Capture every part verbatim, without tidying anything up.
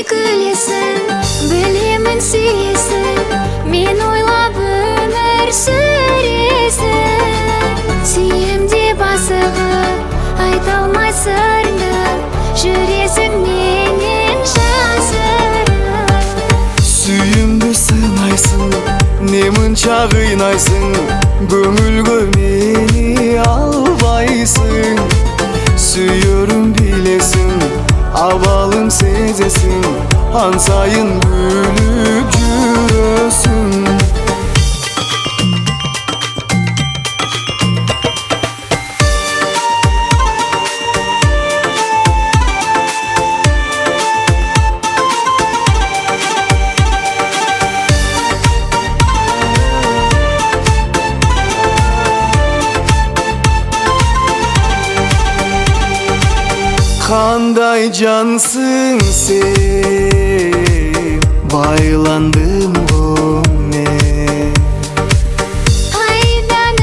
бермей күлесің, білемін сүйесің, мен ойлап өмір сүресің. Сүйем деп асығып айта алмай сырды, жүресің менен жасырып. Сүйімді сынайсың, немінша қинайсың, көңілге мені албайсың. Сүйерім білесің, абалым сезесің, ансайын күліп жүресің. Қандай жансың сен, байландым ғой мен. Қайдан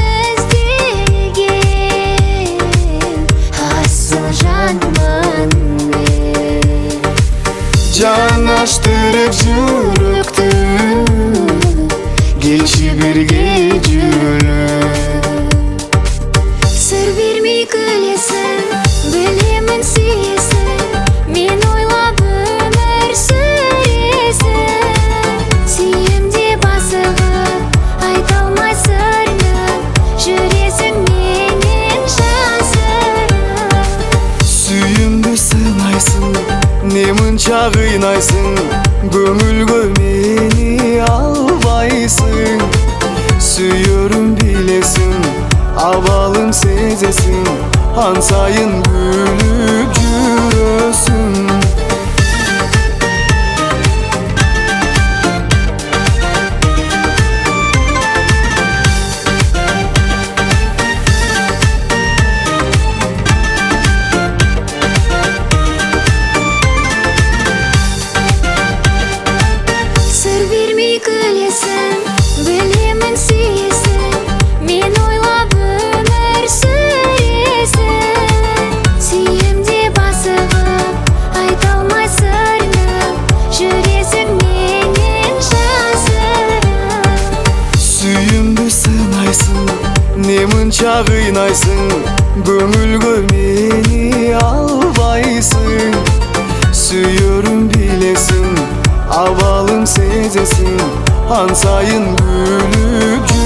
іздеген асыл жанмын мен. Жанаштырып жүректі, келші бірге жүріп. Сыр бермей күлесің, білемін сүйесің, мен ойлап өмір сүресің. Сүйем деп асығып айта алмай сырнып, жүресің менен жасырып. Сүйімді сынайсың, немінша қинайсың, көңілге мені албайсың. Сүйерім білесің, абалым сезесің, ансайын күліп жүресің. Сыр бермей күлесің, білемін сүйесің, мен ойлап өмір сүресің. Сүйем деп асығып айта алмай сырнып, жүресің менен жасырып. Сүйімді сынайсың, немінша қинайсың, көңілге мені албайсың. Сүйерім білесің, абалым сезесің, ансайын күліп